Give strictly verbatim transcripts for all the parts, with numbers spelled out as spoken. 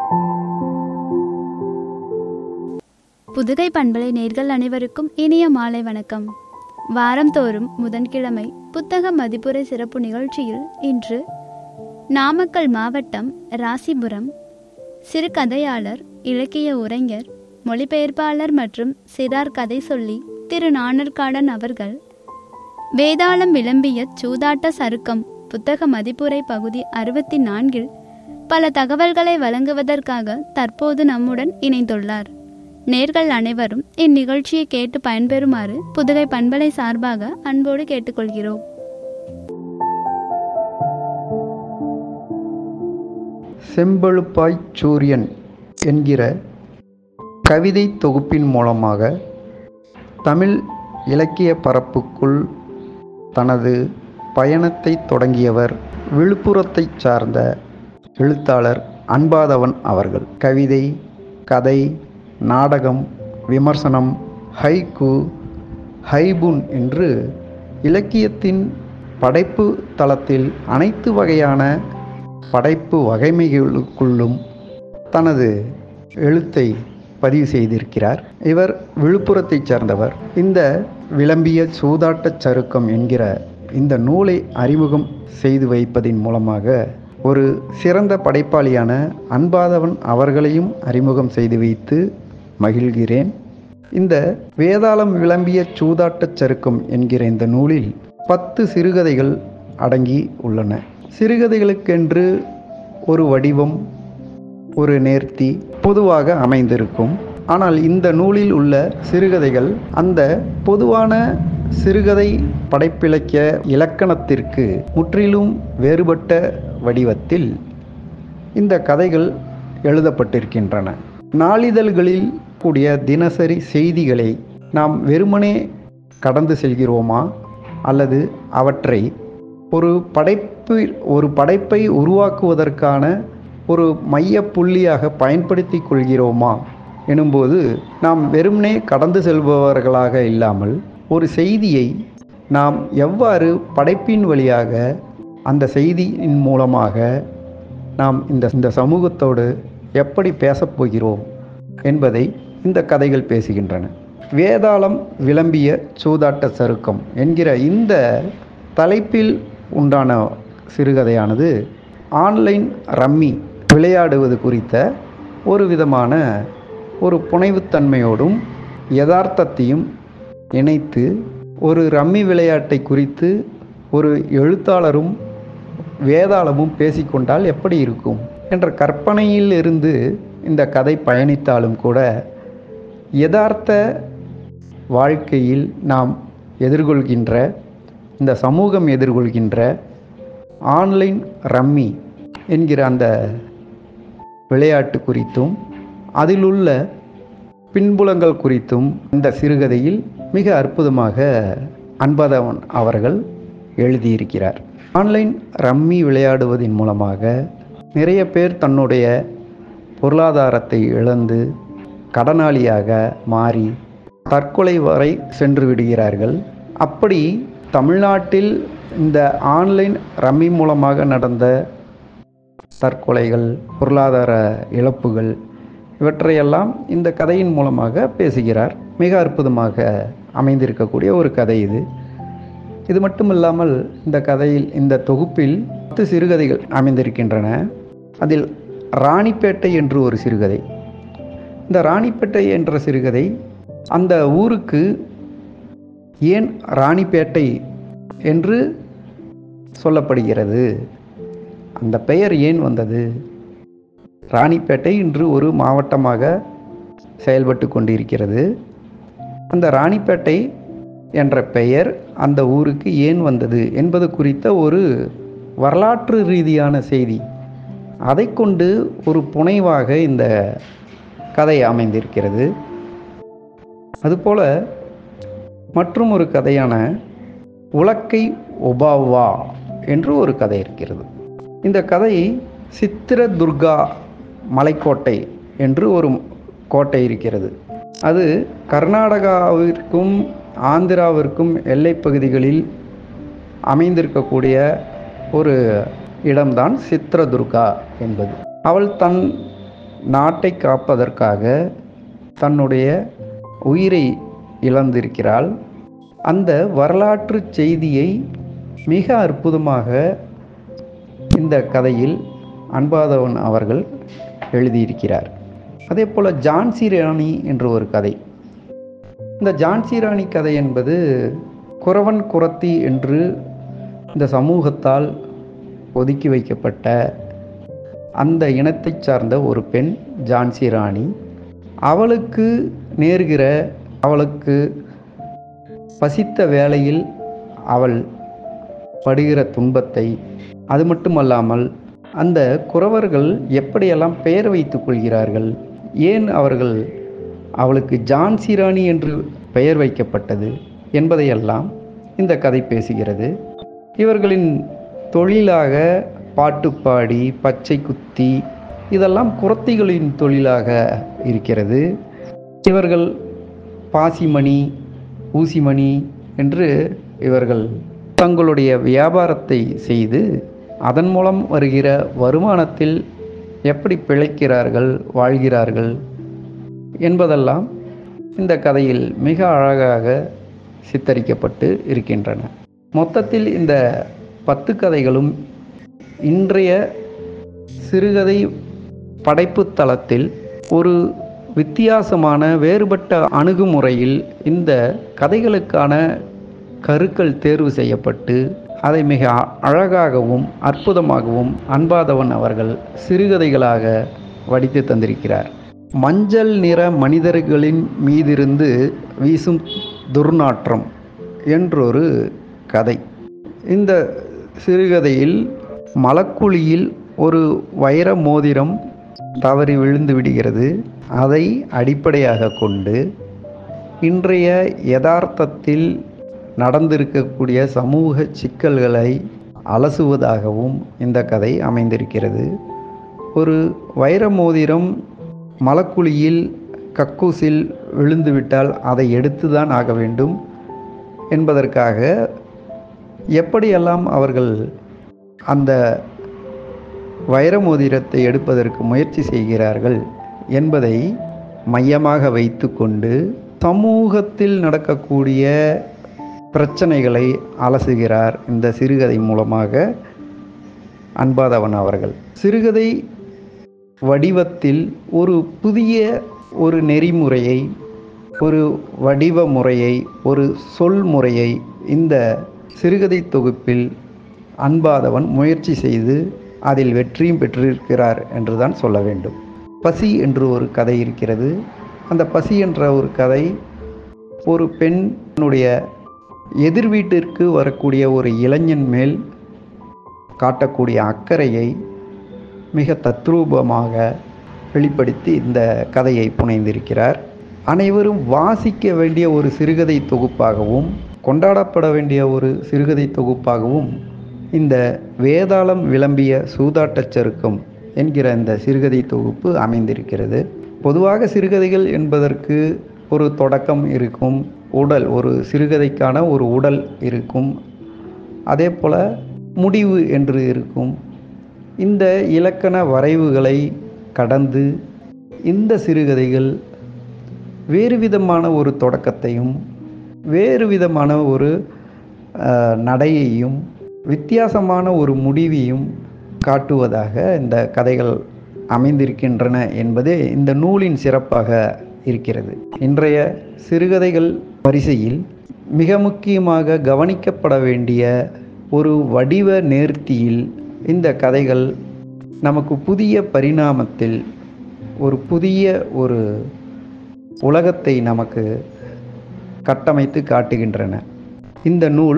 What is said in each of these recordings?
புதுகை பண்பலை நேர்கள் அனைவருக்கும் இனிய மாலை வணக்கம். வாரந்தோறும் புதன்கிழமை புத்தக மதிப்புரை சிறப்பு நிகழ்ச்சியில் இன்று நாமக்கல் மாவட்டம் ராசிபுரம் சிறுகதையாளர், இலக்கிய உரைஞர், மொழிபெயர்ப்பாளர் மற்றும் சிறார் கதை சொல்லி திரு நாணர்காடன் அவர்கள் வேதாளம் விளம்பிய சூதாட்ட சருக்கம் புத்தக மதிப்புரை பகுதி அறுபத்தி நான்கில் பல தகவல்களை வழங்குவதற்காக தற்போது நம்முடன் இணைந்துள்ளார். நேர்கள் அனைவரும் இந்நிகழ்ச்சியை கேட்டு பயன்பெறுமாறு புதுகை பண்பலை சார்பாக அன்போடு கேட்டுக்கொள்கிறோம். செம்பழுப்பாய் சூரியன் என்கிற கவிதை தொகுப்பின் மூலமாக தமிழ் இலக்கிய பரப்புக்குள் தனது பயணத்தை தொடங்கியவர் விழுப்புரத்தைச் சார்ந்த எழுத்தாளர் அன்பாதவன் அவர்கள். கவிதை, கதை, நாடகம், விமர்சனம், ஹைக்கூ, ஹைபுன் என்று இலக்கியத்தின் படைப்பு தளத்தில் அனைத்து வகையான படைப்பு வகைமைகளுக்குள்ளும் தனது எழுத்தை பதிவு செய்திருக்கிறார். இவர் விழுப்புரத்தைச் சேர்ந்தவர். இந்த விளம்பிய சூதாட்டச் சருக்கம் என்கிற இந்த நூலை அறிமுகம் செய்து வைப்பதின் மூலமாக ஒரு சிறந்த படைப்பாளியான அன்பாதவன் அவர்களையும் அறிமுகம் செய்து வைத்து மகிழ்கிறேன். இந்த வேதாளம் விளம்பிய சூதாட்டச் சருக்கம் என்கிற இந்த நூலில் பத்து சிறுகதைகள் அடங்கி உள்ளன. சிறுகதைகளுக்கென்று ஒரு வடிவம், ஒரு நேர்த்தி பொதுவாக அமைந்திருக்கும். ஆனால் இந்த நூலில் உள்ள சிறுகதைகள் அந்த பொதுவான சிறுகதை படைப்பிலக்கிய இலக்கணத்திற்கு முற்றிலும் வேறுபட்ட வடிவத்தில் இந்த கதைகள் எழுதப்பட்டிருக்கின்றன. நாளிதழ்களில் கூடிய தினசரி செய்திகளை நாம் வெறுமனே கடந்து செல்கிறோமா, அல்லது அவற்றை ஒரு படைப்பு ஒரு படைப்பை உருவாக்குவதற்கான ஒரு மைய புள்ளியாக பயன்படுத்தி கொள்கிறோமா எனும்போது நாம் வெறுமனே கடந்து செல்பவர்களாக இல்லாமல் ஒரு செய்தியை நாம் எவ்வாறு படைப்பின் வழியாக அந்த செய்தியின் மூலமாக நாம் இந்த இந்த சமூகத்தோடு எப்படி பேசப்போகிறோம் என்பதை இந்த கதைகள் பேசுகின்றன. வேதாளம் விளம்பிய சூதாட்ட சருக்கம் என்கிற இந்த தலைப்பில் உண்டான சிறுகதையானது ஆன்லைன் ரம்மி விளையாடுவது குறித்த ஒரு விதமான ஒரு புனைவுத்தன்மையோடும் யதார்த்தத்தையும் இணைத்து ஒரு ரம்மி விளையாட்டை குறித்து ஒரு எழுத்தாளரும் வேதாளமும் பேசிக்கொண்டால் எப்படி இருக்கும் என்ற கற்பனையில் இருந்து இந்த கதை பயணித்தாலும் கூட யதார்த்த வாழ்க்கையில் நாம் எதிர்கொள்கின்ற, இந்த சமூகம் எதிர்கொள்கின்ற ஆன்லைன் ரம்மி என்கிற அந்த விளையாட்டு குறித்தும் அதிலுள்ள பின்புலங்கள் குறித்தும் இந்த சிறுகதையில் மிக அற்புதமாக அன்பாதவன் அவர்கள் எழுதியிருக்கிறார். ஆன்லைன் ரம்மி விளையாடுவதன் மூலமாக நிறைய பேர் தன்னுடைய பொருளாதாரத்தை இழந்து கடனாளியாக மாறி தற்கொலை வரை சென்று விடுகிறார்கள். அப்படி தமிழ்நாட்டில் இந்த ஆன்லைன் ரம்மி மூலமாக நடந்த தற்கொலைகள், பொருளாதார இழப்புகள் இவற்றையெல்லாம் இந்த கதையின் மூலமாக பேசுகிறார். மிக அற்புதமாக அமைந்திருக்கக்கூடிய ஒரு கதை இது. இது மட்டுமில்லாமல் இந்த கதையில், இந்த தொகுப்பில் பத்து சிறுகதைகள் அமைந்திருக்கின்றன. அதில் ராணிப்பேட்டை என்று ஒரு சிறுகதை. இந்த ராணிப்பேட்டை என்ற சிறுகதை அந்த ஊருக்கு ஏன் ராணிப்பேட்டை என்று சொல்லப்படுகிறது, அந்த பெயர் ஏன் வந்தது, ராணிப்பேட்டை இன்று ஒரு மாவட்டமாக செயல்பட்டு கொண்டிருக்கிறது, அந்த ராணிப்பேட்டை என்ற பெயர் அந்த ஊருக்கு ஏன் வந்தது என்பது குறித்த ஒரு வரலாற்று ரீதியான செய்தி, அதை கொண்டு ஒரு புனைவாக இந்த கதை அமைந்திருக்கிறது. அதுபோல மற்றும் ஒரு கதையான உலக்கை ஒபாவா என்று ஒரு கதை இருக்கிறது. இந்த கதை சித்திரதுர்கா மலைக்கோட்டை என்று ஒரு கோட்டை இருக்கிறது. அது கர்நாடகாவிற்கும் ஆந்திராவிற்கும் எல்லை பகுதிகளில் அமைந்திருக்கக்கூடிய ஒரு இடம்தான் சித்திரதுர்கா என்பது. அவள் தன் நாட்டை காப்பதற்காக தன்னுடைய உயிரை இழந்திருக்கிறாள். அந்த வரலாற்று செய்தியை மிக அற்புதமாக இந்த கதையில் அன்பாதவன் அவர்கள் எழுதியிருக்கிறார். அதே போல் ஜான்சி ராணி என்று ஒரு கதை. இந்த ஜான்சி ராணி கதை என்பது குறவன் குறத்தி என்று இந்த சமூகத்தால் ஒதுக்கி வைக்கப்பட்ட அந்த இனத்தை சார்ந்த ஒரு பெண் ஜான்சி ராணி. அவளுக்கு நேர்கிற, அவளுக்கு பசித்த வேளையில் அவள் படுகிற துன்பத்தை, அது மட்டுமல்லாமல் அந்த குறவர்கள் எப்படியெல்லாம் பெயர் வைத்துக் கொள்கிறார்கள், ஏன் அவர்கள் அவளுக்கு ஜான்சி ராணி என்று பெயர் வைக்கப்பட்டது என்பதையெல்லாம் இந்த கதை பேசுகிறது. இவர்களின் தொழிலாக பாட்டுப்பாடி, பச்சை குத்தி, இதெல்லாம் குறத்திகளின் தொழிலாக இருக்கிறது. இவர்கள் பாசிமணி, ஊசிமணி என்று இவர்கள் தங்களுடைய வியாபாரத்தை செய்து அதன் மூலம் வருகிற வருமானத்தில் எப்படி பிழைக்கிறார்கள், வாழ்கிறார்கள் என்பதெல்லாம் இந்த கதையில் மிக அழகாக சித்தரிக்கப்பட்டு இருக்கின்றன. மொத்தத்தில் இந்த பத்து கதைகளும் இன்றைய சிறுகதை படைப்பு தளத்தில் ஒரு வித்தியாசமான வேறுபட்ட அணுகுமுறையில் இந்த கதைகளுக்கான கருக்கள் தேர்வு செய்யப்பட்டு அதை மிக அழகாகவும் அற்புதமாகவும் அன்பாதவன் அவர்கள் சிறுகதைகளாக வடித்து தந்திருக்கிறார். மஞ்சள் நிற மனிதர்களின் மீதிருந்து வீசும் துர்நாற்றம் என்றொரு கதை. இந்த சிறுகதையில் மலக்குழியில் ஒரு வைர மோதிரம் தவறி விழுந்து விடுகிறது. அதை அடிப்படையாக கொண்டு இன்றைய யதார்த்தத்தில் நடந்திருக்கக்கூடிய சமூக சிக்கல்களை அலசுவதாகவும் இந்த கதை அமைந்திருக்கிறது. ஒரு வைர மோதிரம் மலக்குழியில் கக்கூசில் விழுந்துவிட்டால் அதை எடுத்துதான் ஆக வேண்டும் என்பதற்காக எப்படியெல்லாம் அவர்கள் அந்த வைர மோதிரத்தை எடுப்பதற்கு முயற்சி செய்கிறார்கள் என்பதை மையமாக வைத்து கொண்டு சமூகத்தில் நடக்கக்கூடிய பிரச்சனைகளை அலசுகிறார் இந்த சிறுகதை மூலமாக அன்பாதவன் அவர்கள். சிறுகதை வடிவத்தில் ஒரு புதிய ஒரு நெறிமுறையை, ஒரு வடிவ முறையை, ஒரு சொல் முறையை இந்த சிறுகதை தொகுப்பில் அன்பாதவன் முயற்சி செய்து அதில் வெற்றியும் பெற்றிருக்கிறார் என்றுதான் சொல்ல வேண்டும். பசி என்று ஒரு கதை இருக்கிறது. அந்த பசி என்ற ஒரு கதை ஒரு பெண்ணுடைய எதிர் வீட்டிற்கு வரக்கூடிய ஒரு இளைஞன் மேல் காட்டக்கூடிய அக்கறையை மிக தத்ரூபமாக வெளிப்படுத்தி இந்த கதையை புனைந்திருக்கிறார். அனைவரும் வாசிக்க வேண்டிய ஒரு சிறுகதை தொகுப்பாகவும் கொண்டாடப்பட வேண்டிய ஒரு சிறுகதை தொகுப்பாகவும் இந்த வேதாளம் விளம்பிய சூதாட்டச் சருக்கம் என்கிற இந்த சிறுகதை தொகுப்பு அமைந்திருக்கிறது. பொதுவாக சிறுகதைகள் என்பதற்கு ஒரு தொடக்கம் இருக்கும், உடல், ஒரு சிறுகதைக்கான ஒரு உடல் இருக்கும், அதே போல் முடிவு என்று இருக்கும். இந்த இலக்கண வரைவுகளை கடந்து இந்த சிறுகதைகள் வேறு விதமான ஒரு தொடக்கத்தையும் வேறு விதமான ஒரு நடையையும் வித்தியாசமான ஒரு முடிவையும் காட்டுவதாக இந்த கதைகள் அமைந்திருக்கின்றன என்பதே இந்த நூலின் சிறப்பாக இருக்கிறது. இன்றைய சிறுகதைகள் வரிசையில் மிக முக்கியமாக கவனிக்கப்பட வேண்டிய ஒரு வடிவ நேர்த்தியில் இந்த கதைகள் நமக்கு புதிய பரிணாமத்தில் ஒரு புதிய ஒரு உலகத்தை நமக்கு கட்டமைத்து காட்டுகின்றன. இந்த நூல்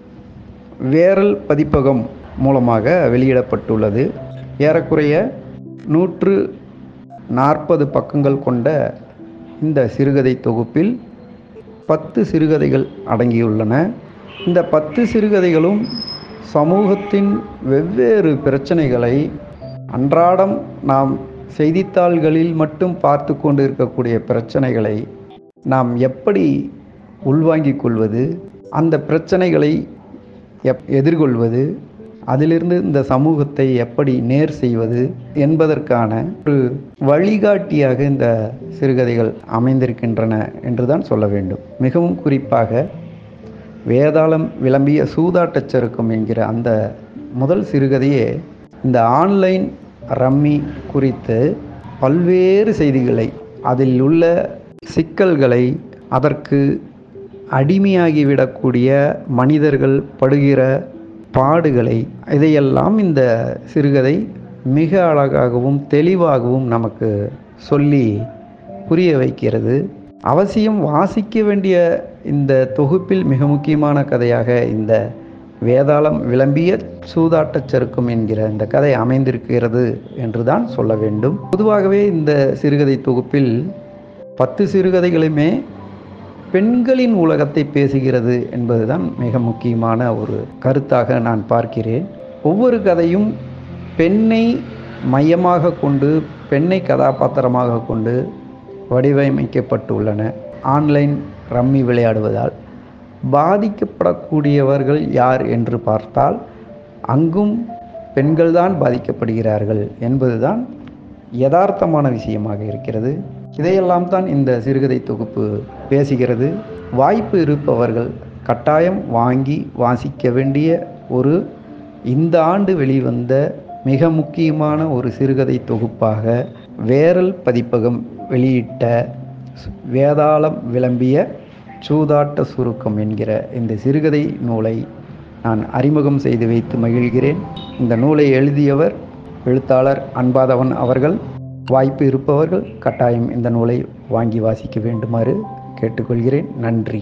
வேரல் பதிப்பகம் மூலமாக வெளியிடப்பட்டுள்ளது. ஏறக்குறைய நூற்று நாற்பது பக்கங்கள் கொண்ட இந்த சிறுகதை தொகுப்பில் பத்து சிறுகதைகள் அடங்கியுள்ளன. இந்த பத்து சிறுகதைகளும் சமூகத்தின் வெவ்வேறு பிரச்சனைகளை அன்றாடம் நாம் செய்தித்தாள்களில் மட்டும் பார்த்து கொண்டு இருக்கக்கூடிய பிரச்சனைகளை நாம் எப்படி உள்வாங்கிக் கொள்வது, அந்த பிரச்சனைகளை எப் எதிர்கொள்வது, அதிலிருந்து இந்த சமூகத்தை எப்படி நேர் செய்வது என்பதற்கான ஒரு வழிகாட்டியாக இந்த சிறுகதைகள் அமைந்திருக்கின்றன என்றுதான் சொல்ல வேண்டும். மிகவும் குறிப்பாக வேதாளம் விளம்பிய சூதாட்டச் சருக்கம் என்கிற அந்த முதல் சிறுகதையே இந்த ஆன்லைன் ரம்மி குறித்து பல்வேறு செய்திகளை, அதில் உள்ள சிக்கல்களை, அதற்கு அடிமையாகிவிடக்கூடிய மனிதர்கள் படுகிற பாடுகளை, இதையெல்லாம் இந்த சிறுகதை மிக அழகாகவும் தெளிவாகவும் நமக்கு சொல்லி புரிய வைக்கிறது. அவசியம் வாசிக்க வேண்டிய இந்த தொகுப்பில் மிக முக்கியமான கதையாக இந்த வேதாளம் விளம்பிய சூதாட்டச் சருக்கம் என்கிற இந்த கதை அமைந்திருக்கிறது என்றுதான் சொல்ல வேண்டும். பொதுவாகவே இந்த சிறுகதை தொகுப்பில் பத்து சிறுகதைகளுமே பெண்களின் உலகத்தை பேசுகிறது என்பதுதான் மிக முக்கியமான ஒரு கருத்தாக நான் பார்க்கிறேன். ஒவ்வொரு கதையும் பெண்ணை மையமாக கொண்டு, பெண்ணை கதாபாத்திரமாக கொண்டு வடிவமைக்கப்பட்டுள்ளன. ஆன்லைன் ரம்மி விளையாடுவதால் பாதிக்கப்படக்கூடியவர்கள் யார் என்று பார்த்தால் அங்கும் பெண்கள்தான் பாதிக்கப்படுகிறார்கள் என்பதுதான் யதார்த்தமான விஷயமாக இருக்கிறது. இதையெல்லாம் தான் இந்த சிறுகதை தொகுப்பு பேசுகிறது. வாய்ப்பு இருப்பவர்கள் கட்டாயம் வாங்கி வாசிக்க வேண்டிய ஒரு இந்த ஆண்டு வெளிவந்த மிக முக்கியமான ஒரு சிறுகதை தொகுப்பாக வேரல் பதிப்பகம் வெளியிட்ட வேதாளம் விளம்பிய சூதாட்ட சுருக்கம் என்கிற இந்த சிறுகதை நூலை நான் அறிமுகம் செய்து வைத்து மகிழ்கிறேன். இந்த நூலை எழுதியவர் எழுத்தாளர் அன்பாதவன் அவர்கள். வாய்ப்பு இருப்பவர்கள் கட்டாயம் இந்த நூலை வாங்கி வாசிக்க வேண்டுமாறு கேட்டுக்கொள்கிறேன். நன்றி.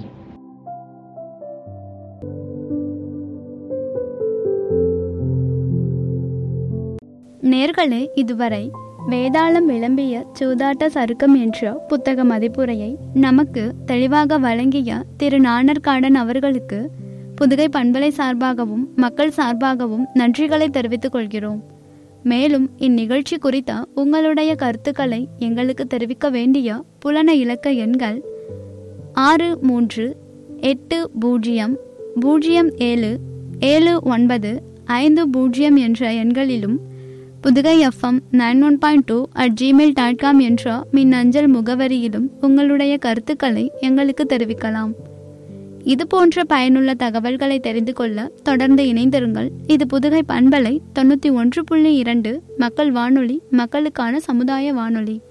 நேர்களே, இதுவரை வேதாளம் விளம்பிய சூதாட்ட சருக்கம் என்ற புத்தக மதிப்புரையை நமக்கு தெளிவாக வழங்கிய திரு நாணர்காடன் அவர்களுக்கு புதுகை பண்பலை சார்பாகவும் மக்கள் சார்பாகவும் நன்றிகளை தெரிவித்துக் கொள்கிறோம். மேலும் இந்நிகழ்ச்சி குறித்த உங்களுடைய கருத்துக்களை எங்களுக்கு தெரிவிக்க வேண்டிய புலன இலக்க எண்கள் ஆறு மூன்று எட்டு பூஜ்ஜியம் பூஜ்ஜியம் ஏழு ஏழு ஒன்பது ஐந்து பூஜ்ஜியம் என்ற எண்களிலும் Pudhugai FM nine one point two at Gmail dot com என்ற மின்னஞ்சல் முகவரியிலும் உங்களுடைய கருத்துக்களை எங்களுக்கு தெரிவிக்கலாம். இது போன்ற பயனுள்ள தகவல்களை தெரிந்து கொள்ள தொடர்ந்து இணைந்திருங்கள். இது புதுகை பண்பலை தொண்ணூற்றி ஒன்று புள்ளி இரண்டு மக்கள் வானொலி, மக்களுக்கான சமுதாய வானொலி.